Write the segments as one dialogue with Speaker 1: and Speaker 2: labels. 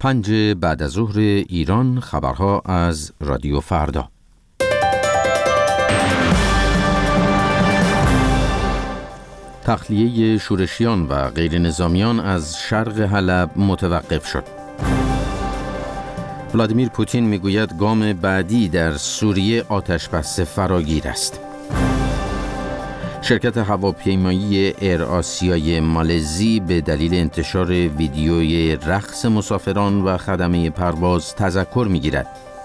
Speaker 1: 5 بعد از ظهر ایران، خبرها از رادیو فردا. تخلیه شورشیان و غیر نظامیان از شرق حلب متوقف شد. ولادیمیر پوتین میگوید گام بعدی در سوریه آتش‌بس فراگیر است. شرکت هواپیمایی ایر آسیای مالزی به دلیل انتشار ویدیوی رقص مسافران و خدمه پرواز تذکر میگیرد.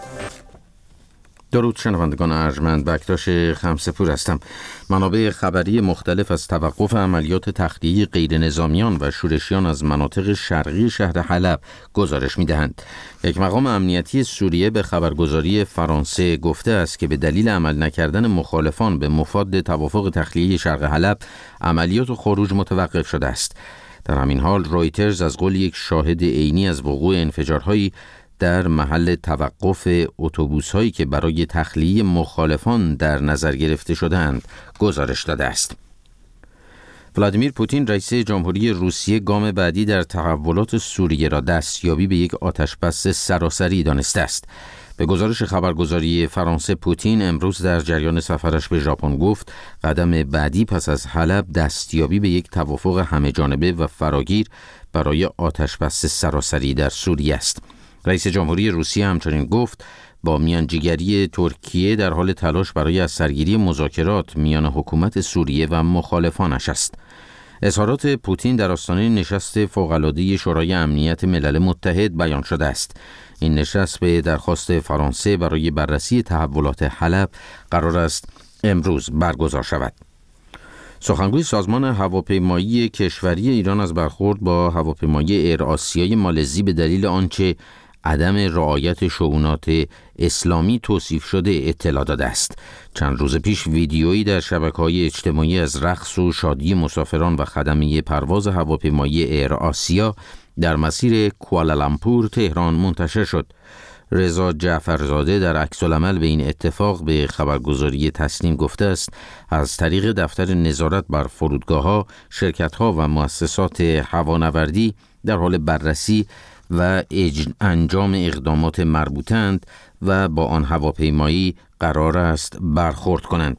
Speaker 1: درود شنوندگان ارجمند، بکتاش خمسه‌پور هستم. منابع خبری مختلف از توقف عملیات تخلیه غیر نظامیان و شورشیان از مناطق شرقی شهر حلب گزارش می‌دهند. یک مقام امنیتی سوریه به خبرگزاری فرانسه گفته است که به دلیل عمل نکردن مخالفان به مفاد توافق تخلیه شرق حلب، عملیات خروج متوقف شده است. در همین حال رویترز از قول یک شاهد عینی از وقوع انفجارهایی در محل توقف اتوبوس‌هایی که برای تخلیه مخالفان در نظر گرفته شده‌اند گزارش داده است. ولادیمیر پوتین رئیس جمهوری روسیه گام بعدی در تحولات سوریه را دستیابی به یک آتش‌بس سراسری دانسته است. به گزارش خبرگزاری فرانسه، پوتین امروز در جریان سفرش به ژاپن گفت قدم بعدی پس از حلب دستیابی به یک توافق همه‌جانبه و فراگیر برای آتش‌بس سراسری در سوریه است. رئیس جمهوری روسیه همچنین گفت با میانجیگری ترکیه در حال تلاش برای از سرگیری مذاکرات میان حکومت سوریه و مخالفانش است. اظهارات پوتین در آستانه نشست فوق‌العاده شورای امنیت ملل متحد بیان شده است. این نشست به درخواست فرانسه برای بررسی تحولات حلب قرار است امروز برگزار شود. سخنگوی سازمان هواپیمایی کشوری ایران از برخورد با هواپیمایی ایر آسیای مالزی به دلیل آنچه عدم رعایت شؤونات اسلامی توصیف شده اطلاع داده است. چند روز پیش ویدیویی در شبکه‌های اجتماعی از رقص و شادی مسافران و خدمه پرواز هواپیمایی ایر آسیا در مسیر کوالالامپور تهران منتشر شد. رضا جعفرزاده در عکس‌العمل به این اتفاق به خبرگزاری تسنیم گفته است از طریق دفتر نظارت بر فرودگاه‌ها، شرکت‌ها و مؤسسات هوانوردی در حال بررسی و انجام اقدامات مربوطند و با آن هواپیمایی قرار است برخورد کنند.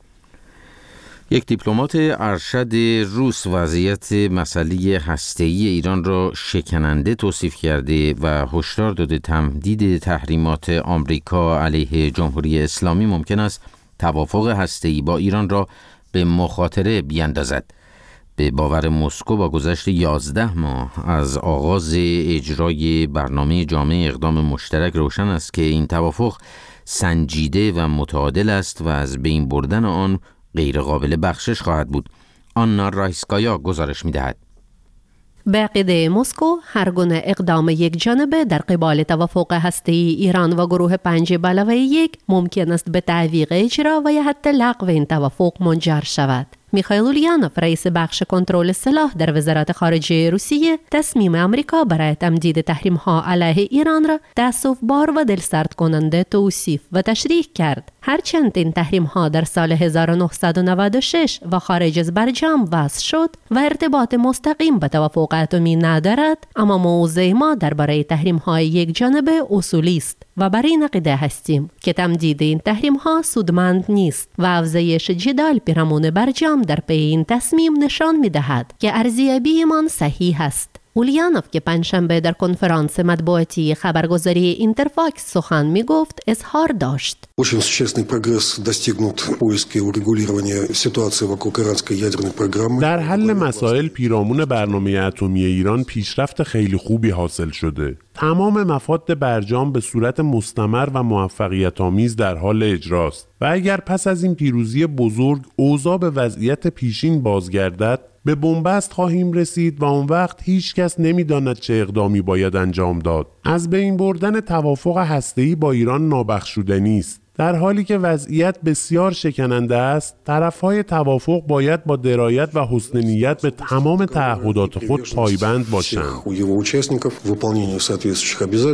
Speaker 1: یک دیپلمات ارشد روس وضعیت مسئله هسته‌ای ایران را شکننده توصیف کرده و هشدار داده تمدید تحریمات آمریکا علیه جمهوری اسلامی ممکن است توافق هسته‌ای با ایران را به مخاطره بیاندازد. به باور مسکو با گذشت 11 ماه از آغاز اجرای برنامه جامع اقدام مشترک روشن است که این توافق سنجیده و متعادل است و از بین بردن آن غیر قابل بخشش خواهد بود. آنا رایسکایا گزارش می‌دهد.
Speaker 2: به عقیده مسکو، هر گونه اقدام یک جانبه در قبال توافق هسته‌ای ایران و گروه 5+1 ممکن است به تعویق اجرا و یا حتی لغو این توافق منجر شود. میخائیل اولیانوف، رئیس بخش کنترل سلاح در وزارت خارجه روسیه، تصمیم آمریکا برای تمدید تحریم‌ها علیه ایران را تأسف‌بار و دلسرد کننده توصیف و تشریح کرد. هرچند این تحریم‌ها در سال 1996 و خارج از برجام وضع شد و ارتباط مستقیم به توافق اتمی ندارد، اما موضع ما درباره تحریم‌های یک جانبه اصولی است و بر این عقیده هستیم که تمدید این تحریم‌ها سودمند نیست و افزایش جدال پیرامون برجام در پی این تصمیم نشان می‌دهد که ارزیابیمان صحیح است. اولیانوف که پنجشنبه در کنفرانس مطبوعاتی خبرگزاری اینترفاکس سخن می‌گفت اظهار داشت:
Speaker 3: Очень существенный прогресс достигнут в поиске урегулирования ситуации вокруг иранской ядерной программы.
Speaker 4: در حل مسائل پیرامون برنامه اتمی ایران پیشرفت خیلی خوبی حاصل شده. تمام مفاد برجام به صورت مستمر و موفقیت‌آمیز در حال اجراست و اگر پس از این پیروزی بزرگ اوضاع به وضعیت پیشین بازگردد، به بنبست خواهیم رسید و اون وقت هیچ کس نمی‌داند چه اقدامی باید انجام داد. از بین بردن توافق هسته‌ای با ایران نابخشودنی است. در حالی که وضعیت بسیار شکننده است، طرف‌های توافق باید با درایت و حسن نیت به تمام تعهدات خود پایبند باشند.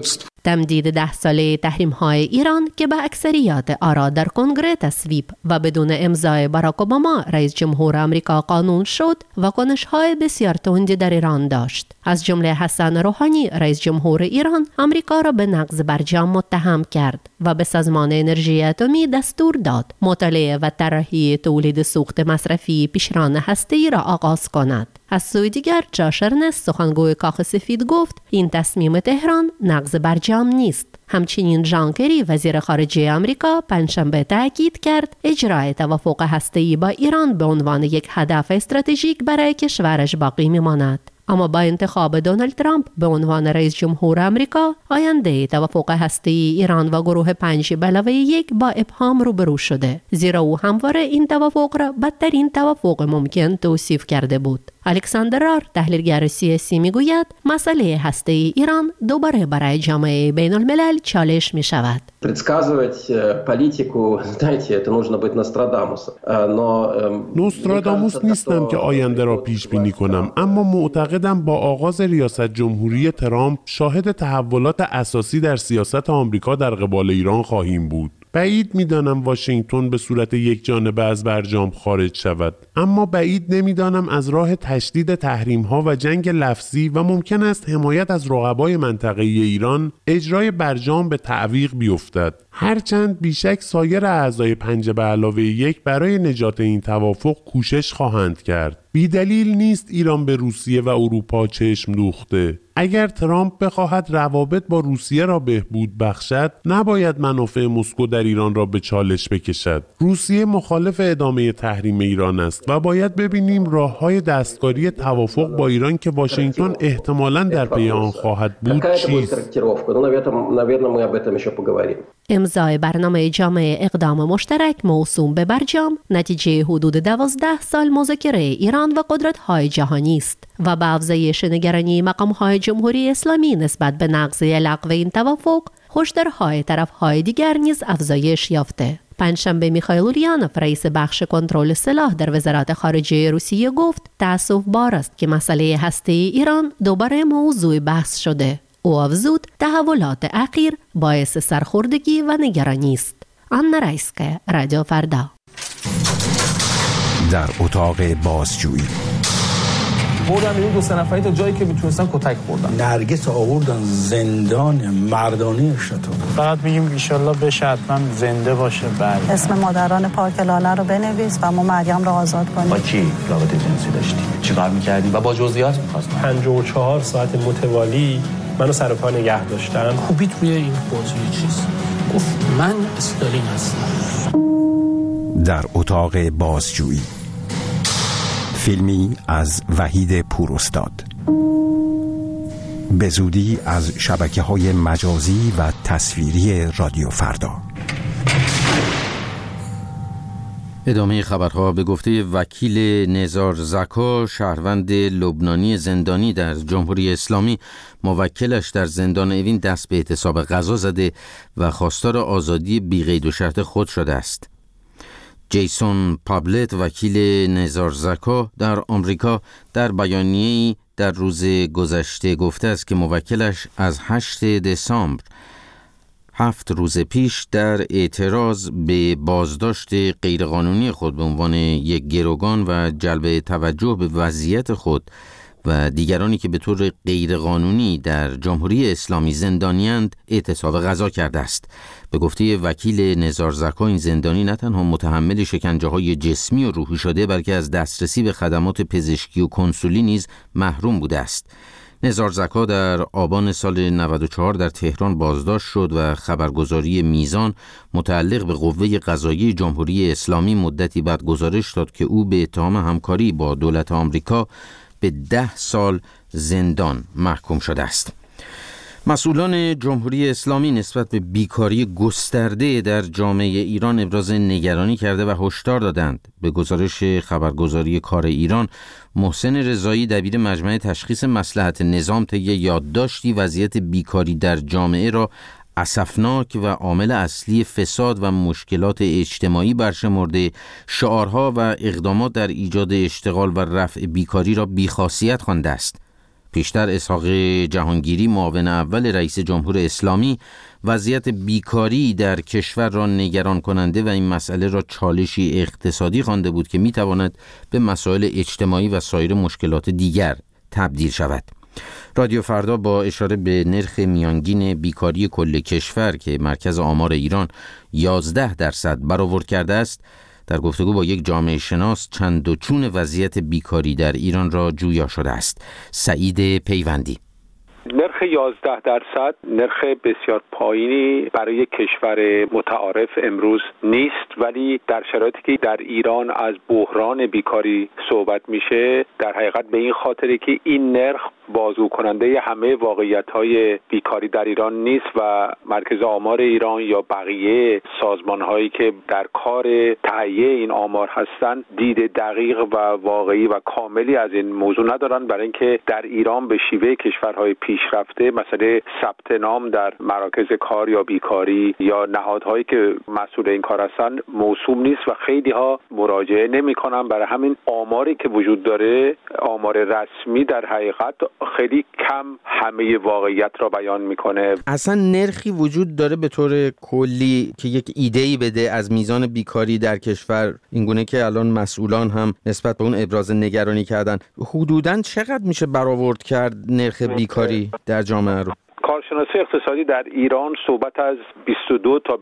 Speaker 2: تمدید 10 ساله تحریم‌های ایران که به اکثریت آرا در کنگره تصویب و بدون امضای باراک اوباما رئیس جمهور آمریکا قانون شد و کنش‌های بسیار تندی در ایران داشت. از جمله حسن روحانی رئیس جمهور ایران آمریکا را به نقض برجام متهم کرد و به سازمان انرژی اتمی دستور داد مطالعه و طراحی تولید سوخت مصرفی پیشران هسته‌ای را آغاز کند. از سوی دیگر جاش ارنست سخنگوی کاخ سفید گفت این تصمیم تهران نقض برجام نیست. همچنین ژان کری وزیر خارجه آمریکا پنجشنبه تاکید کرد اجرای توافق هسته‌ای با ایران به عنوان یک هدف استراتژیک برای کشورش باقی می‌ماند. اما با انتخاب دونالد ترامپ به عنوان رئیس جمهور آمریکا، آینده توافق هسته‌ای ایران و گروه 5+1 با ابهام روبرو شده، زیرا او همواره این توافق را بدترین توافق ممکن توصیف کرده بود. الکساندر رار تحلیلگر سیاسی میگوید مسئله هسته‌ای ایران دوباره برای جامعه بین الملل چالش می شود.
Speaker 5: Предсказывать политику, знаете, это нужно быть Нострадамусом.
Speaker 4: نوستراداموس نیستم که آینده را پیش بینی کنم، اما معتقدم با آغاز ریاست جمهوری ترامپ شاهد تحولات اساسی در سیاست آمریکا در قبال ایران خواهیم بود. بعید می‌دانم واشنگتن به صورت یک جانبه از برجام خارج شود، اما بعید نمی‌دانم از راه تشدید تحریم‌ها و جنگ لفظی و ممکن است حمایت از رقبای منطقه‌ای ایران اجرای برجام به تعویق بیفتد. هرچند بیشک سایر اعضای 5+1 برای نجات این توافق کوشش خواهند کرد. بیدلیل نیست ایران به روسیه و اروپا چشم دوخته. اگر ترامپ بخواهد روابط با روسیه را بهبود بخشد، نباید منافع مسکو در ایران را به چالش بکشد. روسیه مخالف ادامه تحریم ایران است و باید ببینیم راه‌های دستکاری توافق با ایران که واشنگتن احتمالاً در پی آن خواهد بود چیست.
Speaker 2: امضای برنامه جامع اقدام مشترک موسوم به برجام نتیجه حدود 12 سال مذاکره ایران و قدرت‌های جهانی است و با افزایش نگرانی مقام‌های جمهوری اسلامی نسبت به نقض لغو این توافق، هشدارهای طرف‌های دیگر نیز افزایش یافته. پنجشنبه میخائیل اوليانوف رئیس بخش کنترل سلاح در وزارت خارجه روسیه گفت تأسف‌بار است که مسئله هسته‌ای ایران دوباره موضوع بحث شده. او افزود تحولات اخیر باعث سرخوردگی و نگرانی است. آنا رایسکه، رادیو فردا.
Speaker 6: در اتاق بازجویی
Speaker 7: بردن این 2 نفری تا جایی که میتونستن کتک خوردن.
Speaker 8: نرگس آوردن زندان مردانه شتون.
Speaker 9: فقط میگیم ایشالله بشه حتما زنده باشه. بله.
Speaker 10: اسم مادران پاک لاله رو بنویس و ما مریم رو آزاد کنیم.
Speaker 7: با کی رابطه جنسی داشتی؟ چیکار می‌کردی؟ و با جزئیات می‌خواستم.
Speaker 9: 54 ساعت متوالی منو سر و پا نگه داشتن.
Speaker 11: خوبیت روی این موضوع چیست؟ گفت من استالین هستم.
Speaker 6: در اتاق بازجویی، فیلمی از وحید پوراستاد، به زودی از شبکه‌های مجازی و تصویری رادیو فردا.
Speaker 1: ادامه خبرها. به گفته وکیل نزار زکا، شهروند لبنانی زندانی در جمهوری اسلامی، موکلش در زندان اوین دست به اعتصاب غذا زده و خواستار آزادی بی قید و شرط خود شده است. جیسون پابلت، وکیل نزار زکا در آمریکا، در بیانیه‌ای در روز گذشته گفته است که موکلش از 8 دسامبر 7 روز پیش در اعتراض به بازداشت غیرقانونی خود به عنوان یک گروگان و جلب توجه به وضعیت خود و دیگرانی که به طور غیرقانونی در جمهوری اسلامی زندانی‌اند اعتصاب غذا کرده است. به گفته وکیل نزار زکا، این زندانی نه تنها متحمل شکنجه‌های جسمی و روحی شده، بلکه از دسترسی به خدمات پزشکی و کنسولی نیز محروم بوده است. نزار زکا در آبان سال 94 در تهران بازداشت شد و خبرگزاری میزان متعلق به قوه قضاییه جمهوری اسلامی مدتی بعد گزارش داد که او به اتهام همکاری با دولت آمریکا به 10 سال زندان محکوم شده است. مسئولان جمهوری اسلامی نسبت به بیکاری گسترده در جامعه ایران ابراز نگرانی کرده و هشدار دادند. به گزارش خبرگزاری کار ایران، محسن رضایی دبیر مجمع تشخیص مصلحت نظام طی یادداشتی وضعیت بیکاری در جامعه را اسفناک و عامل اصلی فساد و مشکلات اجتماعی برشمرده، شعارها و اقدامات در ایجاد اشتغال و رفع بیکاری را بیخاصیت خوانده است. پیشتر اسحاق جهانگیری معاون اول رئیس جمهور اسلامی وضعیت بیکاری در کشور را نگران کننده و این مسئله را چالشی اقتصادی خوانده بود که میتواند به مسائل اجتماعی و سایر مشکلات دیگر تبدیل شود. رادیو فردا با اشاره به نرخ میانگین بیکاری کل کشور که مرکز آمار ایران 11% برآورد کرده است، در گفتگو با یک جامعه شناس چند و چون وضعیت بیکاری در ایران را جویا شده است. سعید پیوندی:
Speaker 12: نرخ 11% نرخ بسیار پایینی برای کشور متعارف امروز نیست، ولی در شرایطی که در ایران از بحران بیکاری صحبت میشه، در حقیقت به این خاطره که این نرخ بازگو کننده همه واقعیت‌های بیکاری در ایران نیست و مرکز آمار ایران یا بقیه سازمان‌هایی که در کار تهیه این آمار هستند دید دقیق و واقعی و کاملی از این موضوع ندارن، برای اینکه در ایران به شیوه کشورهای پیشرفته مسئله ثبت نام در مراکز کار یا بیکاری یا نهادهایی که مسئول این کار هستن موسوم نیست و خیلی ها مراجعه نمی‌کنن. برای همین آماری که وجود داره، آمار رسمی، در حقیقت خیلی کم همه واقعیت را بیان میکنه.
Speaker 1: اصلا نرخی وجود داره به طور کلی که یک ایده‌ای بده از میزان بیکاری در کشور، اینگونه که الان مسئولان هم نسبت به اون ابراز نگرانی کردن؟ حدوداً چقدر میشه برآورد کرد نرخ بیکاری در جامعه رو؟
Speaker 12: کارشناسی اقتصادی در ایران صحبت از 22 تا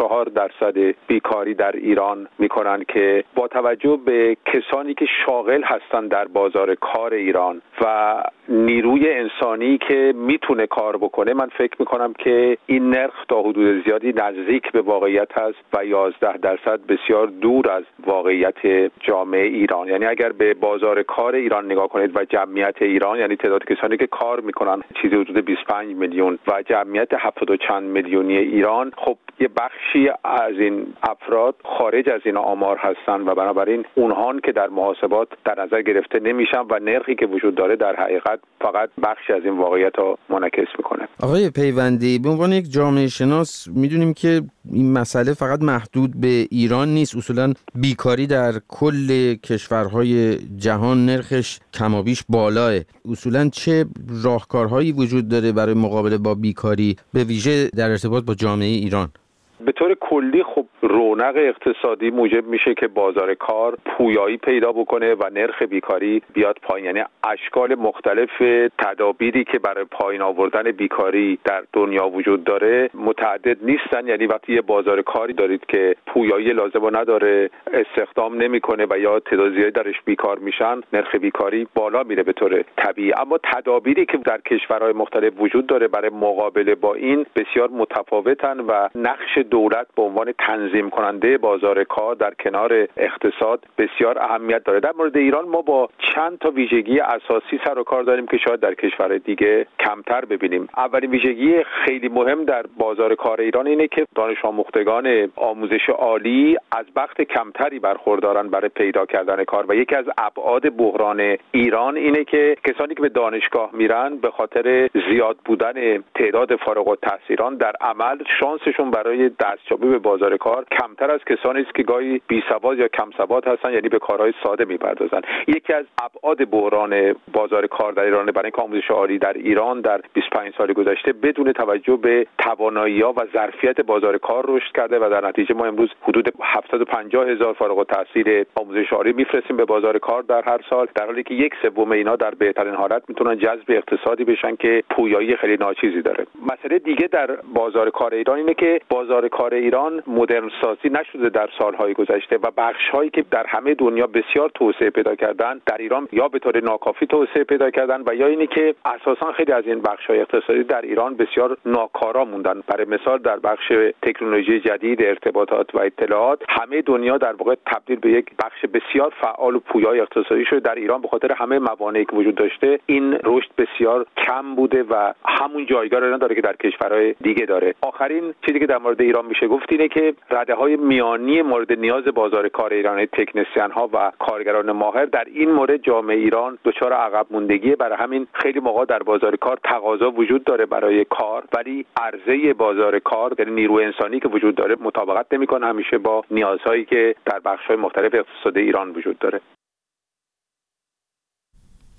Speaker 12: 24% بیکاری در ایران میکنن که با توجه به کسانی که شاغل هستن در بازار کار ایران و نیروی انسانی که میتونه کار بکنه، من فکر میکنم که این نرخ تا حدود زیادی نزدیک به واقعیت هست و 11% بسیار دور از واقعیت جامعه ایران. یعنی اگر به بازار کار ایران نگاه کنید و جمعیت ایران، یعنی تعداد کسانی که کار میکنن چیزی حدود 25 میلیون و جمعیت 70 و چند میلیونی ایران، خب یه بخشی از این افراد خارج از این آمار هستن و بنابراین اونهان که در محاسبات در نظر گرفته نمیشن و نرخی که وجود داره در حقیقت فقط بخشی از این واقعیت رو منعکس میکنه.
Speaker 1: آقای پیوندی، به عنوان یک جامعه شناس میدونیم که این مسئله فقط محدود به ایران نیست. اصولا بیکاری در کل کشورهای جهان نرخش کمابیش بالاه. اصولا چه راهکارهایی وجود داره برای مقابله با بیکاری، به ویژه در ارتباط با جامعه ایران؟
Speaker 12: به طور کلی خب رونق اقتصادی موجب میشه که بازار کار پویایی پیدا بکنه و نرخ بیکاری بیاد پایین. یعنی اشکال مختلف تدابیری که برای پایین آوردن بیکاری در دنیا وجود داره متعدد نیستن. یعنی وقتی یه بازار کاری دارید که پویایی لازم رو نداره، استخدام نمیکنه و یا تعداد زیادی درش بیکار میشن، نرخ بیکاری بالا میره به طور طبیعی. اما تدابیری که در کشورهای مختلف وجود داره برای مقابله با این بسیار متفاوتن و نقش دولت به عنوان تنظیم کننده بازار کار در کنار اقتصاد بسیار اهمیت داره. در مورد ایران ما با چند تا ویژگی اساسی سر و کار داریم که شاید در کشور دیگه کمتر ببینیم. اولین ویژگی خیلی مهم در بازار کار ایران اینه که دانش آموختگان آموزش عالی از وقت کمتری برخوردارن برای پیدا کردن کار و یکی از ابعاد بحران ایران اینه که کسانی که به دانشگاه میرن به خاطر زیاد بودن تعداد فارغ التحصیلان در عمل شانسشون برای دستیابی به بازار کار کمتر از کسانی است که گاهی بی‌سواد یا کم سواد هستن، یعنی به کارهای ساده میپردازن. یکی از ابعاد بحران بازار کار در ایران برای اینکه آموزش عالی در ایران در 25 سال گذشته بدون توجه به توانایی‌ها و ظرفیت بازار کار رشد کرده و در نتیجه ما امروز حدود 750,000 فارغ التحصیل آموزش عالی میفرستیم به بازار کار در هر سال، در حالی که 1/3 اینا در بهترین حالت میتونن جذب اقتصادی بشن که پویایی خیلی ناچیزی داره. مسئله دیگه در بازار کار ایران اینه که بازار کار ایران مدرن سازی نشده در سالهای گذشته و بخش‌هایی که در همه دنیا بسیار توسعه پیدا کردن در ایران یا به طور ناکافی توسعه پیدا کردن و یا اینی که اساساً خیلی از این بخش‌های اقتصادی در ایران بسیار ناکارا موندن. برای مثال در بخش تکنولوژی جدید، ارتباطات و اطلاعات، همه دنیا در واقع تبدیل به یک بخش بسیار فعال و پویای اقتصادی شده. در ایران به خاطر همه موانعی که وجود داشته این رشد بسیار کم بوده و همون جایگاه رو نداره که در کشورهای دیگه داره. آخرین چیزی که در مورد ایران میشه گفت اینه که رده‌های میانی مورد نیاز بازار کار ایران، تکنسین‌ها و کارگران ماهر، در این مورد جامعه ایران دچار عقب موندگی. برای همین خیلی موقع در بازار کار تقاضا وجود داره برای کار، ولی عرضه بازار کار، یعنی نیروی انسانی که وجود داره، مطابقت نمی‌کنه همیشه با نیازهایی که در بخش‌های مختلف اقتصاد ایران وجود داره.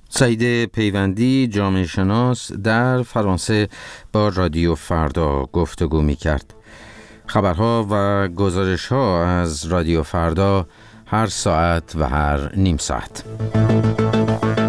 Speaker 1: سعید پیوندی جامعه شناس در فرانسه با رادیو فردا گفتگو می کرد. خبرها و گزارش‌ها از رادیو فردا هر ساعت و هر نیم ساعت.